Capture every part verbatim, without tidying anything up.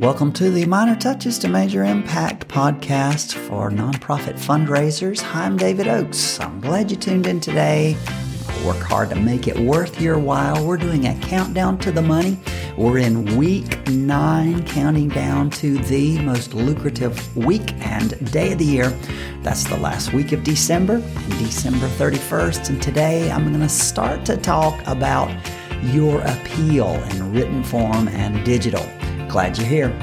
Welcome to the Minor Touches to Major Impact podcast for nonprofit fundraisers. Hi, I'm David Oakes. I'm glad you tuned in today. I work hard to make it worth your while. We're doing a countdown to the money. We're in week nine, counting down to the most lucrative week and day of the year. That's the last week of December, December thirty-first. And today I'm going to start to talk about your appeal in written form and digital. Glad you're here.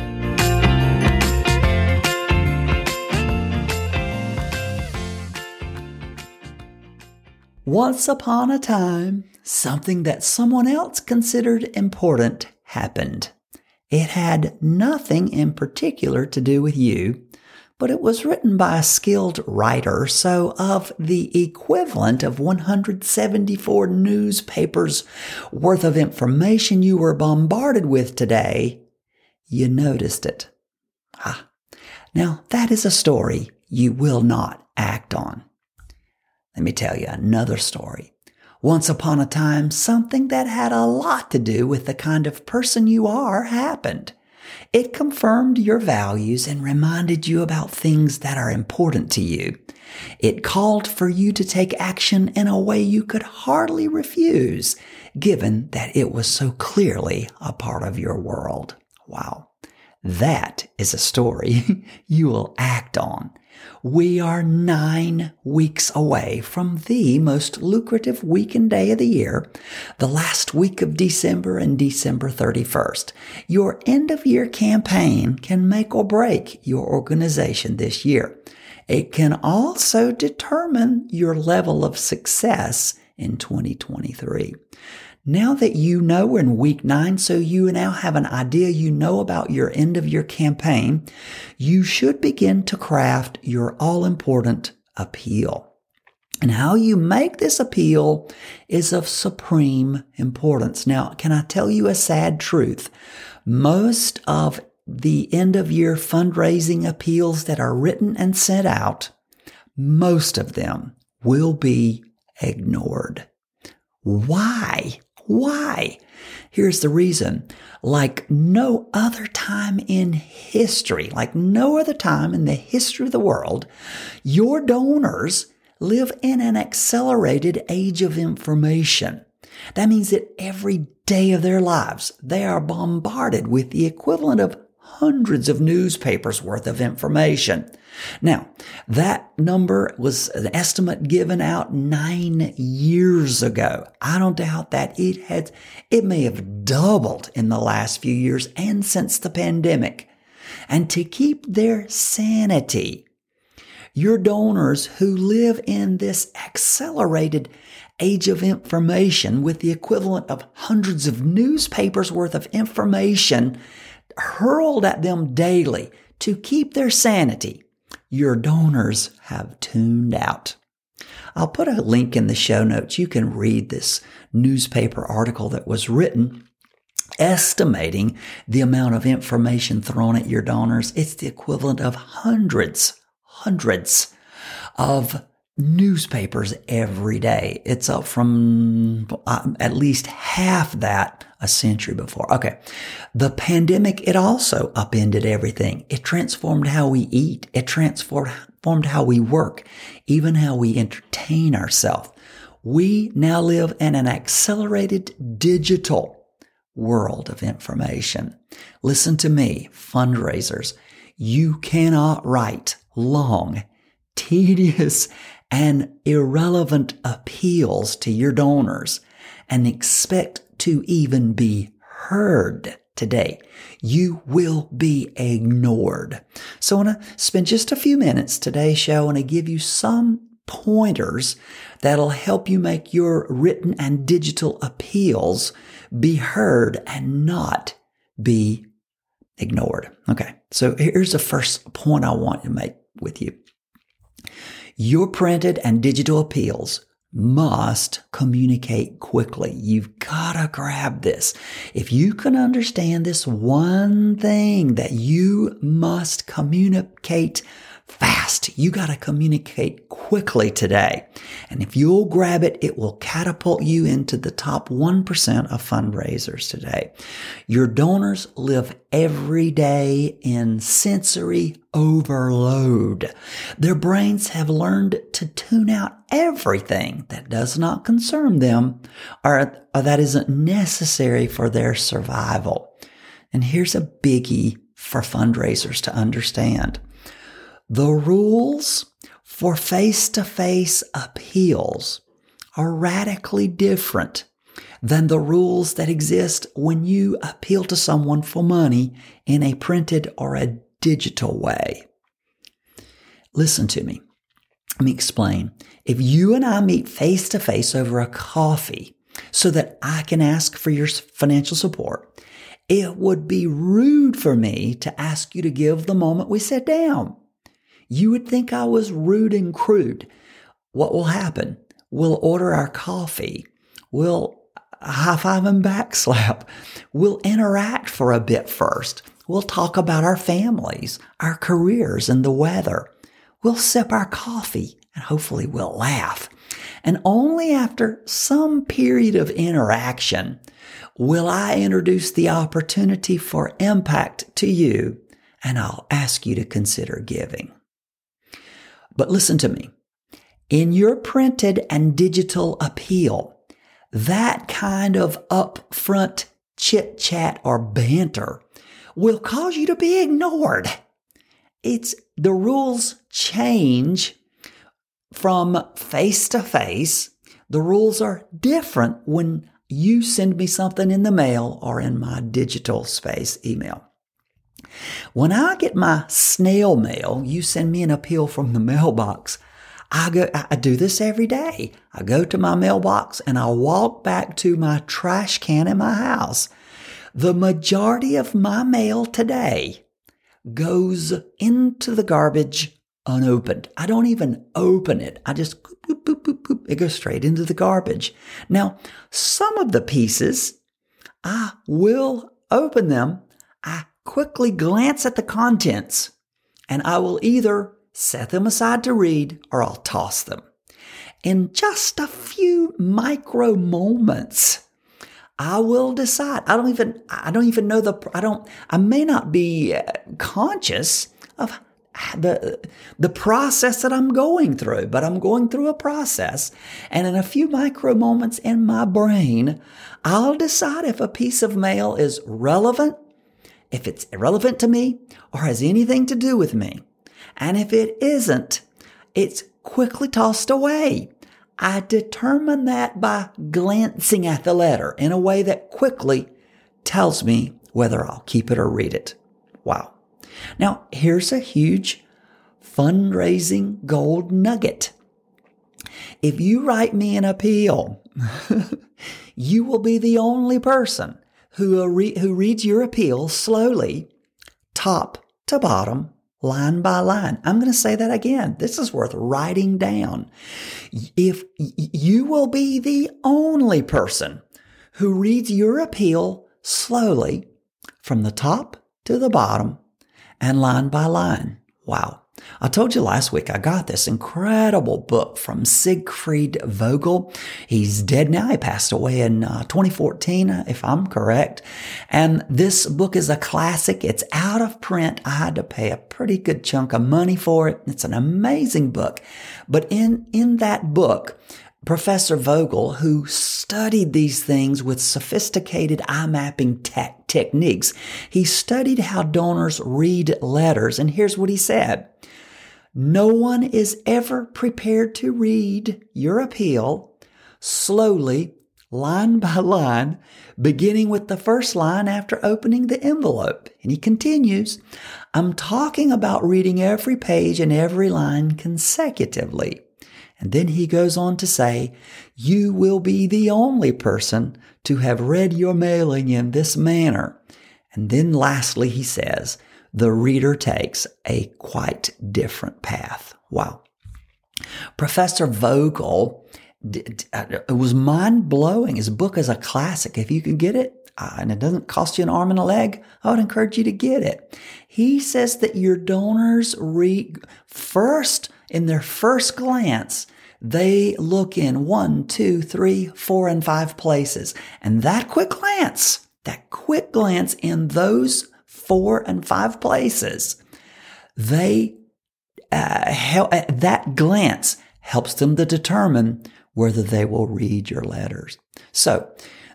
Once upon a time, something that someone else considered important happened. It had nothing in particular to do with you, but it was written by a skilled writer, so of the equivalent of one hundred seventy-four newspapers worth of information you were bombarded with today, you noticed it. Ah, now that is a story you will not act on. Let me tell you another story. Once upon a time, something that had a lot to do with the kind of person you are happened. It confirmed your values and reminded you about things that are important to you. It called for you to take action in a way you could hardly refuse, given that it was so clearly a part of your world. Wow. That is a story you will act on. We are nine weeks away from the most lucrative week and day of the year, the last week of December and December thirty-first. Your end-of-year campaign can make or break your organization this year. It can also determine your level of success in twenty twenty-three. Now that you know we're in week nine, so you now have an idea you know about your end of your campaign, you should begin to craft your all-important appeal. And how you make this appeal is of supreme importance. Now, can I tell you a sad truth? Most of the end-of-year fundraising appeals that are written and sent out, most of them will be ignored. Why? Why? Here's the reason. Like no other time in history, like no other time in the history of the world, your donors live in an accelerated age of information. That means that every day of their lives, they are bombarded with the equivalent of hundreds of newspapers worth of information. Now, that number was an estimate given out nine years ago. I don't doubt that it has, it may have doubled in the last few years and since the pandemic. And to keep their sanity, your donors who live in this accelerated age of information with the equivalent of hundreds of newspapers worth of information hurled at them daily to keep their sanity, your donors have tuned out. I'll put a link in the show notes. You can read this newspaper article that was written estimating the amount of information thrown at your donors. It's the equivalent of hundreds, hundreds of newspapers every day. It's up from uh, at least half that a century before. Okay. The pandemic, it also upended everything. It transformed how we eat. It transformed how we work, even how we entertain ourselves. We now live in an accelerated digital world of information. Listen to me, fundraisers. You cannot write long, tedious, and irrelevant appeals to your donors and expect to even be heard today. You will be ignored. So I want to spend just a few minutes today's show and I give you some pointers that'll help you make your written and digital appeals be heard and not be ignored. Okay, so here's the first point I want to make with you. Your printed and digital appeals must communicate quickly. You've got to grab this. If you can understand this one thing, that you must communicate fast. fast. You got to communicate quickly today. And if you'll grab it, it will catapult you into the top one percent of fundraisers today. Your donors live every day in sensory overload. Their brains have learned to tune out everything that does not concern them or, or that isn't necessary for their survival. And here's a biggie for fundraisers to understand. The rules for face-to-face appeals are radically different than the rules that exist when you appeal to someone for money in a printed or a digital way. Listen to me. Let me explain. If you and I meet face-to-face over a coffee so that I can ask for your financial support, it would be rude for me to ask you to give the moment we sit down. You would think I was rude and crude. What will happen? We'll order our coffee. We'll high five and backslap. We'll interact for a bit first. We'll talk about our families, our careers, and the weather. We'll sip our coffee and hopefully we'll laugh. And only after some period of interaction will I introduce the opportunity for impact to you, and I'll ask you to consider giving. But listen to me. In your printed and digital appeal, that kind of upfront chit-chat or banter will cause you to be ignored. It's the rules change from face to face. The rules are different when you send me something in the mail or in my digital space email. When I get my snail mail, you send me an appeal from the mailbox. I go, I do this every day. I go to my mailbox and I walk back to my trash can in my house. The majority of my mail today goes into the garbage unopened. I don't even open it. I just boop, boop, boop, boop. It goes straight into the garbage. Now, some of the pieces, I will open them. I quickly glance at the contents and I will either set them aside to read or I'll toss them. In just a few micro moments, I will decide. I don't even, I don't even know the, I don't, I may not be conscious of the, the process that I'm going through, but I'm going through a process. And in a few micro moments in my brain, I'll decide if a piece of mail is relevant, if it's irrelevant to me, or has anything to do with me. And if it isn't, it's quickly tossed away. I determine that by glancing at the letter in a way that quickly tells me whether I'll keep it or read it. Wow. Now, here's a huge fundraising gold nugget. If you write me an appeal, you will be the only person who, re- who reads your appeal slowly, top to bottom, line by line. I'm going to say that again. This is worth writing down. If you will be the only person who reads your appeal slowly from the top to the bottom and line by line. Wow. I told you last week I got this incredible book from Siegfried Vogel. He's dead now. He passed away in uh, twenty fourteen, if I'm correct. And this book is a classic. It's out of print. I had to pay a pretty good chunk of money for it. It's an amazing book. But in, in that book, Professor Vogel, who studied these things with sophisticated eye mapping te- techniques, he studied how donors read letters. And here's what he said. No one is ever prepared to read your appeal slowly, line by line, beginning with the first line after opening the envelope. And he continues, I'm talking about reading every page and every line consecutively. And then he goes on to say, you will be the only person to have read your mailing in this manner. And then lastly, he says, the reader takes a quite different path. Wow. Professor Vogel, it was mind-blowing. His book is a classic. If you can get it, uh, and it doesn't cost you an arm and a leg, I would encourage you to get it. He says that your donors read first, in their first glance, they look in one, two, three, four, and five places. And that quick glance, that quick glance in those four and five places, they uh, help, uh, that glance helps them to determine whether they will read your letters. So,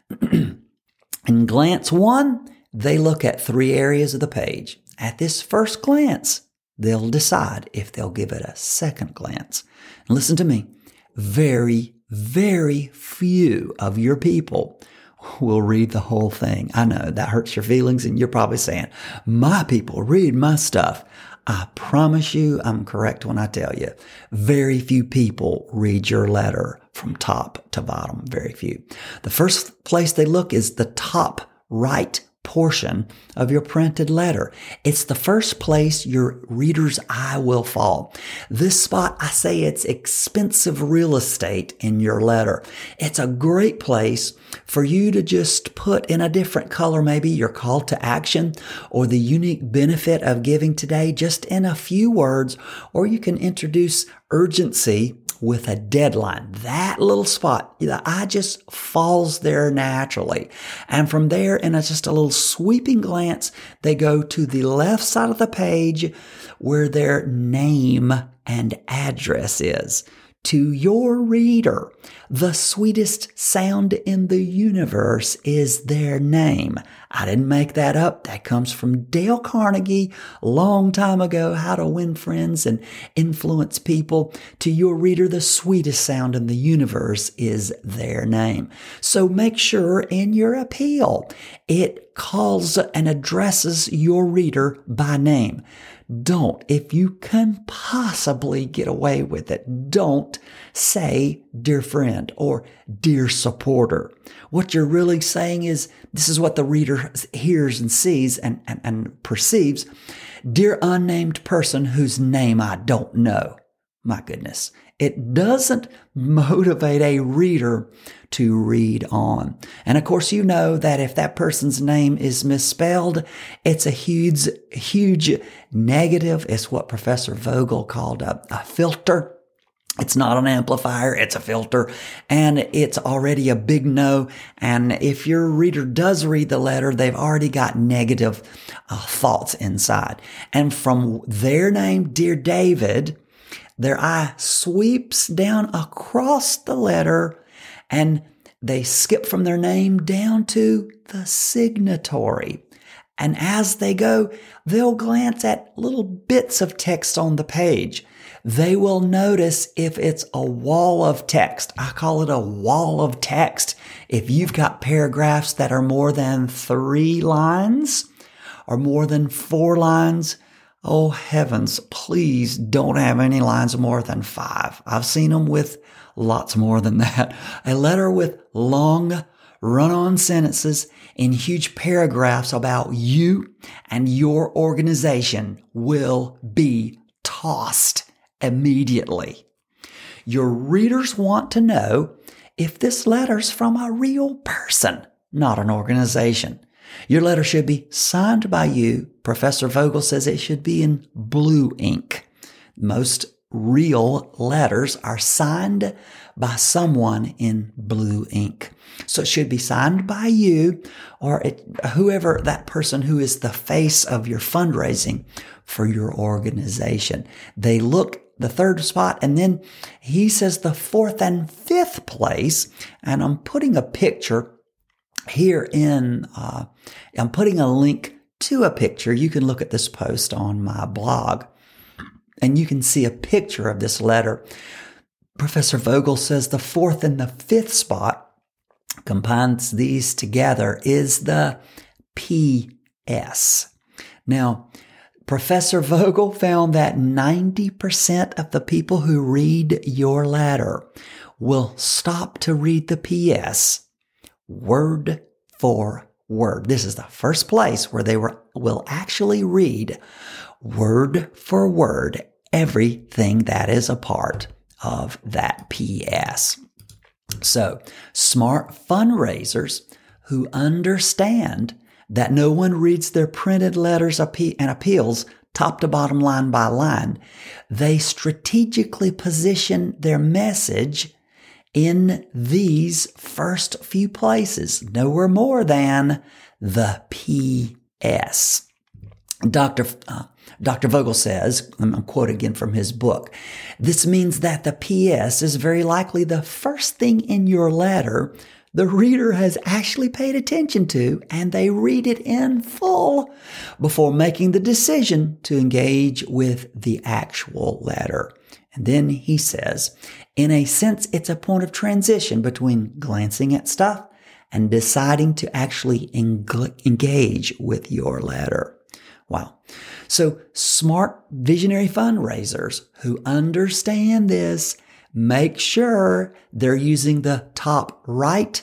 in glance one, they look at three areas of the page. At this first glance, they'll decide if they'll give it a second glance. And listen to me. Very, very few of your people will read the whole thing. I know that hurts your feelings, and you're probably saying, my people read my stuff. I promise you I'm correct when I tell you, very few people read your letter from top to bottom. Very few. The first place they look is the top right portion of your printed letter. It's the first place your reader's eye will fall. This spot, I say it's expensive real estate in your letter. It's a great place for you to just put in a different color, maybe your call to action or the unique benefit of giving today, just in a few words, or you can introduce urgency with a deadline. That little spot, the eye just falls there naturally. And from there, in a, just a little sweeping glance, they go to the left side of the page where their name and address is. To your reader, the sweetest sound in the universe is their name. I didn't make that up. That comes from Dale Carnegie a long time ago, How to Win Friends and Influence People. To your reader, the sweetest sound in the universe is their name. So make sure in your appeal, it calls and addresses your reader by name. Don't, if you can possibly get away with it, don't say dear friend or dear supporter. What you're really saying is, this is what the reader hears and sees and, and, and perceives. Dear unnamed person whose name I don't know. My goodness. It doesn't motivate a reader to read on. And of course, you know that if that person's name is misspelled, it's a huge, huge negative. It's what Professor Vogel called a, a filter. It's not an amplifier, it's a filter, and it's already a big no. And if your reader does read the letter, they've already got negative uh, thoughts inside. And from their name, Dear David, their eye sweeps down across the letter, and they skip from their name down to the signatory. And as they go, they'll glance at little bits of text on the page. They will notice if it's a wall of text. I call it a wall of text. If you've got paragraphs that are more than three lines or more than four lines, oh heavens, please don't have any lines more than five. I've seen them with lots more than that. A letter with long run-on sentences in huge paragraphs about you and your organization will be tossed immediately. Your readers want to know if this letter's from a real person, not an organization. Your letter should be signed by you. Professor Vogel says it should be in blue ink. Most real letters are signed by someone in blue ink. So it should be signed by you or it, whoever that person who is the face of your fundraising for your organization. They look the third spot, and then he says the fourth and fifth place, and I'm putting a picture here in, uh, I'm putting a link to a picture. You can look at this post on my blog, and you can see a picture of this letter. Professor Vogel says the fourth and the fifth spot, combines these together, is the P S. Now, Professor Vogel found that ninety percent of the people who read your letter will stop to read the P S word for word. This is the first place where they were, will actually read word for word everything that is a part of that P S. So, smart fundraisers who understand that no one reads their printed letters and appeals top to bottom, line by line. They strategically position their message in these first few places, nowhere more than the P S. Doctor Uh, Doctor Vogel says, I'm quoting again from his book, this means that the P S is very likely the first thing in your letter the reader has actually paid attention to, and they read it in full before making the decision to engage with the actual letter. And then he says, in a sense, it's a point of transition between glancing at stuff and deciding to actually engage with your letter. Wow. So smart visionary fundraisers who understand this make sure they're using the top right,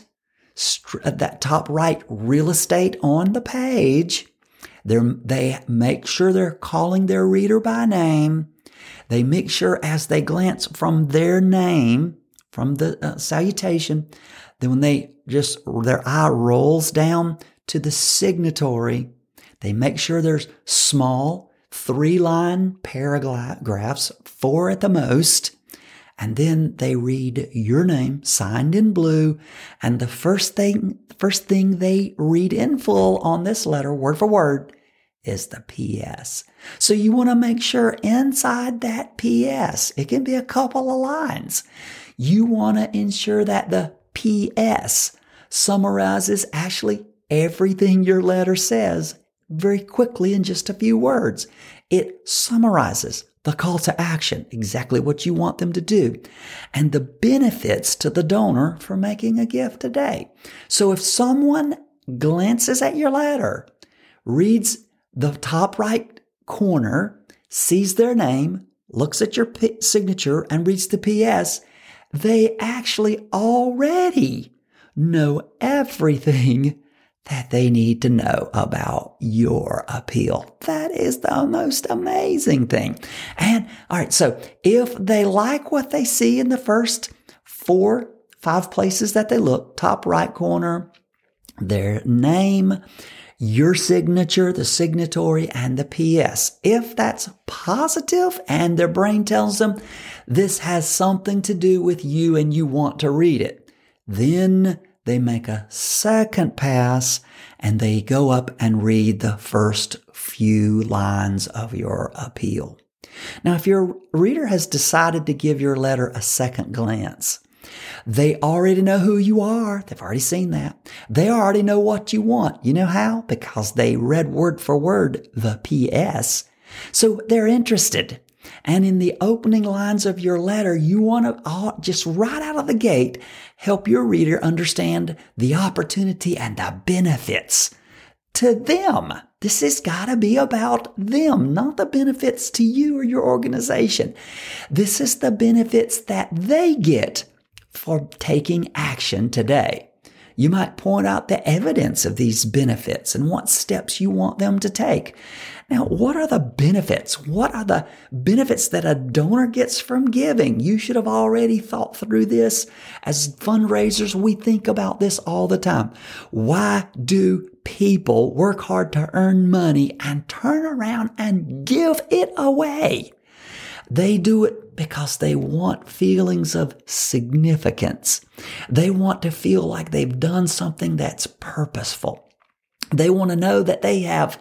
that top right real estate on the page. They're, they make sure they're calling their reader by name. They make sure as they glance from their name, from the uh, salutation, then when they just, their eye rolls down to the signatory, they make sure there's small three-line paragraphs, four at the most, and then they read your name signed in blue, and the first thing, first thing they read in full on this letter, word for word, is the P S. So you want to make sure inside that P S, it can be a couple of lines. You want to ensure that the P S summarizes actually everything your letter says very quickly in just a few words. It summarizes the call to action, exactly what you want them to do, and the benefits to the donor for making a gift today. So if someone glances at your letter, reads the top right corner, sees their name, looks at your p- signature, and reads the P S, they actually already know everything that they need to know about your appeal. That is the most amazing thing. And all right, so if they like what they see in the first four, five places that they look, top right corner, their name, your signature, the signatory, and the P S. If that's positive and their brain tells them this has something to do with you and you want to read it, then they make a second pass and they go up and read the first few lines of your appeal. Now, if your reader has decided to give your letter a second glance, they already know who you are. They've already seen that. They already know what you want. You know how? Because they read word for word the P S. So they're interested. And in the opening lines of your letter, you want to just right out of the gate help your reader understand the opportunity and the benefits to them. This has got to be about them, not the benefits to you or your organization. This is the benefits that they get for taking action today. You might point out the evidence of these benefits and what steps you want them to take. Now, what are the benefits? What are the benefits that a donor gets from giving? You should have already thought through this. As fundraisers, we think about this all the time. Why do people work hard to earn money and turn around and give it away? They do it because they want feelings of significance. They want to feel like they've done something that's purposeful. They want to know that they have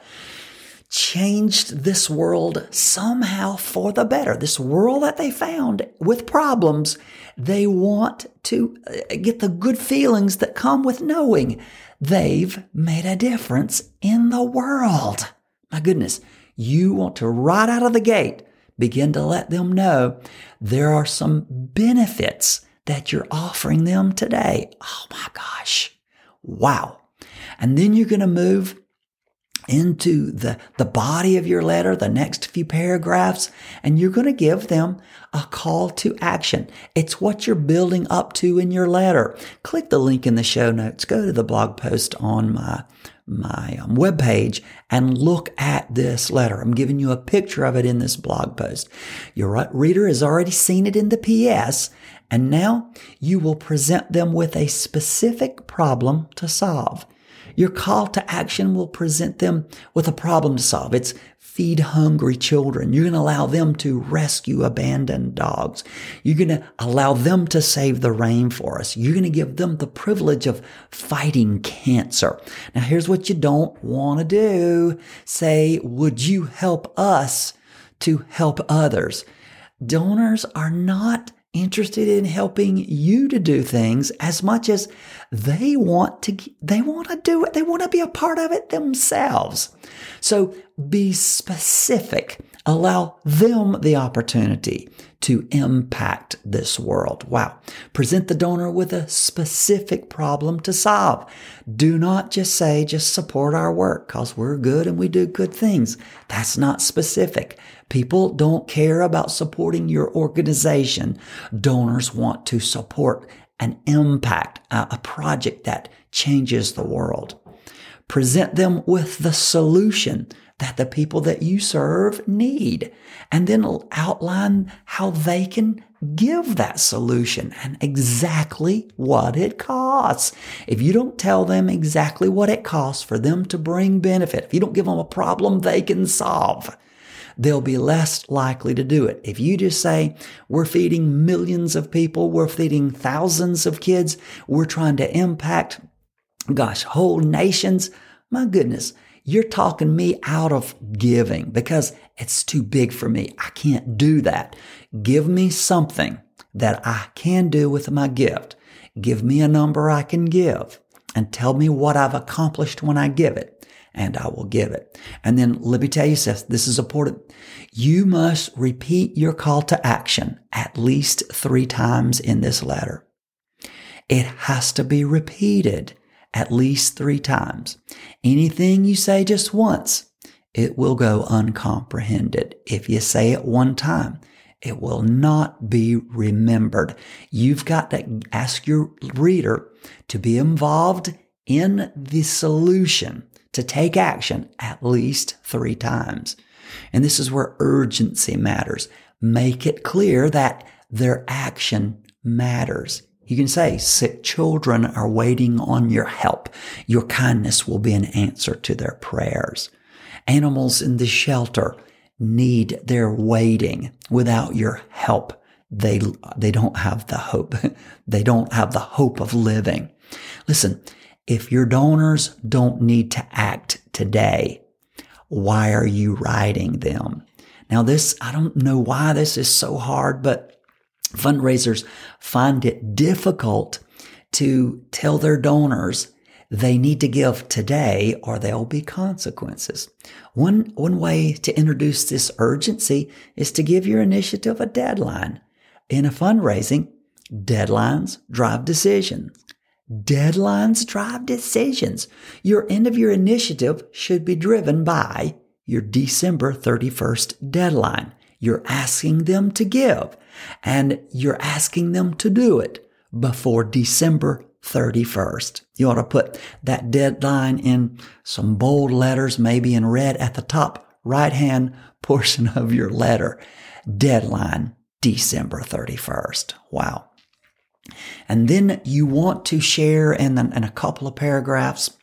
changed this world somehow for the better. This world that they found with problems, they want to get the good feelings that come with knowing they've made a difference in the world. My goodness, you want to right out of the gate begin to let them know there are some benefits that you're offering them today. Oh my gosh. Wow. And then you're going to move into the, the body of your letter, the next few paragraphs, and you're going to give them a call to action. It's what you're building up to in your letter. Click the link in the show notes. Go to the blog post on my my um, webpage and look at this letter. I'm giving you a picture of it in this blog post. Your reader has already seen it in the P S, and now you will present them with a specific problem to solve. Your call to action will present them with a problem to solve. It's feed hungry children. You're going to allow them to rescue abandoned dogs. You're going to allow them to save the rainforest. You're going to give them the privilege of fighting cancer. Now, here's what you don't want to do. Say, would you help us to help others? Donors are not interested in helping you to do things as much as they want to, they want to do it. They want to be a part of it themselves. So be specific. Allow them the opportunity to impact this world. Wow. Present the donor with a specific problem to solve. Do not just say, just support our work because we're good and we do good things. That's not specific. People don't care about supporting your organization. Donors want to support an impact, a project that changes the world. Present them with the solution that the people that you serve need, and then outline how they can give that solution and exactly what it costs. If you don't tell them exactly what it costs for them to bring benefit, if you don't give them a problem they can solve, they'll be less likely to do it. If you just say, we're feeding millions of people, we're feeding thousands of kids, we're trying to impact, gosh, whole nations, my goodness, you're talking me out of giving because it's too big for me. I can't do that. Give me something that I can do with my gift. Give me a number I can give and tell me what I've accomplished when I give it, and I will give it. And then let me tell you, Seth, this is important. You must repeat your call to action at least three times in this letter. It has to be repeated at least three times. Anything you say just once, it will go uncomprehended. If you say it one time, it will not be remembered. You've got to ask your reader to be involved in the solution, to take action at least three times. And this is where urgency matters. Make it clear that their action matters. You can say, sick children are waiting on your help. Your kindness will be an answer to their prayers. Animals in the shelter need their waiting. Without your help, they, they don't have the hope. They don't have the hope of living. Listen, if your donors don't need to act today, why are you writing them? Now this, I don't know why this is so hard, but fundraisers find it difficult to tell their donors they need to give today or there'll be consequences. One, one way to introduce this urgency is to give your initiative a deadline. In a fundraising, deadlines drive decisions. Deadlines drive decisions. Your end of your initiative should be driven by your December thirty-first deadline. You're asking them to give, and you're asking them to do it before December thirty-first. You ought to put that deadline in some bold letters, maybe in red at the top right-hand portion of your letter. Deadline, December thirty-first. Wow. And then you want to share in, the, in a couple of paragraphs,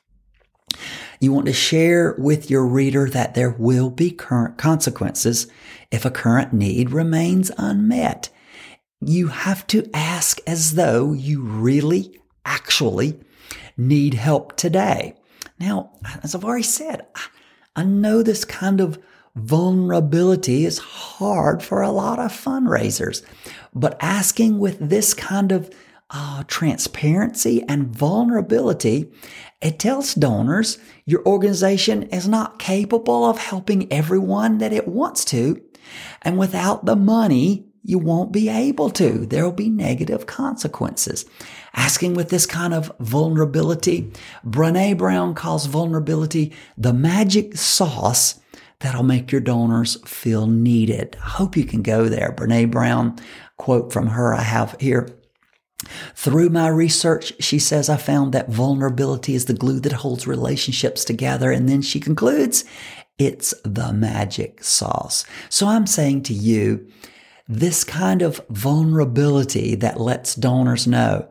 you want to share with your reader that there will be current consequences if a current need remains unmet. You have to ask as though you really, actually need help today. Now, as I've already said, I know this kind of vulnerability is hard for a lot of fundraisers, but asking with this kind of uh, transparency and vulnerability, it tells donors your organization is not capable of helping everyone that it wants to, and without the money, you won't be able to. There will be negative consequences. Asking with this kind of vulnerability, Brené Brown calls vulnerability the magic sauce that'll make your donors feel needed. I hope you can go there. Brené Brown, quote from her I have here. Through my research, she says, I found that vulnerability is the glue that holds relationships together. And then she concludes, it's the magic sauce. So I'm saying to you, this kind of vulnerability that lets donors know,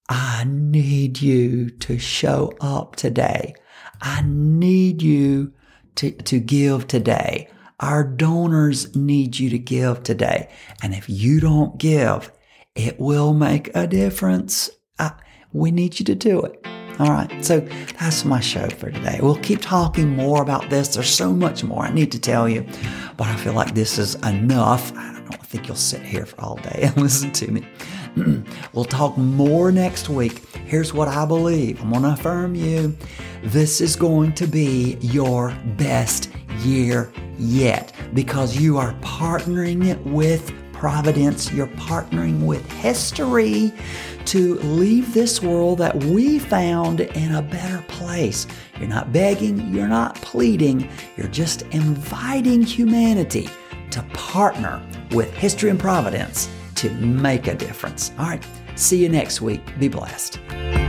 I need you to show up today. I need you to, to give today. Our donors need you to give today. And if you don't give, it will make a difference. Uh, we need you to do it. All right. So that's my show for today. We'll keep talking more about this. There's so much more I need to tell you, but I feel like this is enough. I don't know. I think you'll sit here for all day and listen to me. We'll talk more next week. Here's what I believe. I'm going to affirm you. This is going to be your best year yet because you are partnering with Providence. You're partnering with history to leave this world that we found in a better place. You're not begging. You're not pleading. You're just inviting humanity to partner with history and Providence to make a difference. All right. See you next week. Be blessed.